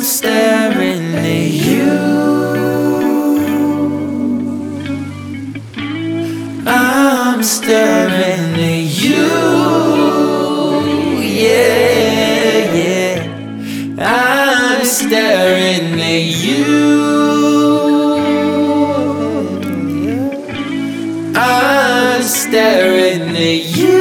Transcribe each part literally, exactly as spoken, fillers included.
staring at you. I'm staring at you. Yeah, yeah. I'm staring at you. I'm staring at you.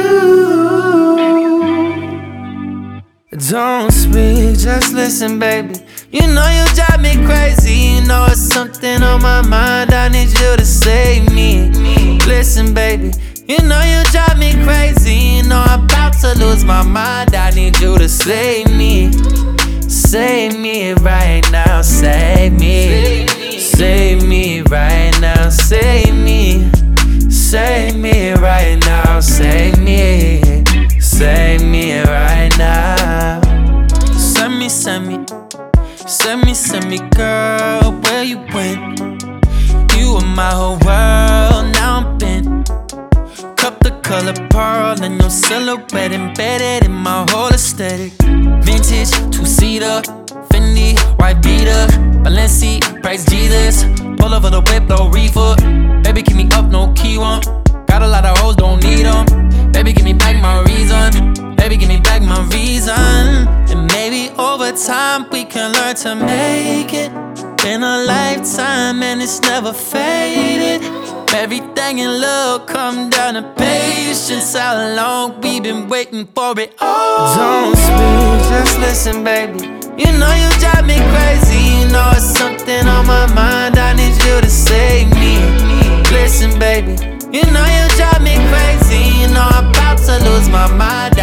Don't speak, just listen, baby. You know you drive me crazy. You know it's something on my mind. I need you to save me. Listen, baby. You know you drive me crazy. You know I'm about to lose my mind. I need you to save me. Save me right now. Save me. Save me right now. Save me. Save me right now. Save me. Save me right now. Send me, send me. Send me, send me, girl, where you went? You were my whole world, now I'm bent. Cup the color pearl and your silhouette embedded in my whole aesthetic. Vintage, two-seater, Fendi, white beater, Balenci, price Jesus. Pull over the whip, no reefer. Baby, keep me up, no key one. Got a lot of hoes, don't need them. Baby, give me back my reason. Baby, give me back my reason. And maybe over time we can learn to make it. Been a lifetime and it's never faded. Everything in love come down to patience. How long we been waiting for it all. Don't speak, just listen, baby. You know you drive me crazy. You know it's something on my mind. I need you to save me. Listen, baby. You know you drive me crazy. You know I'm about to lose my mind.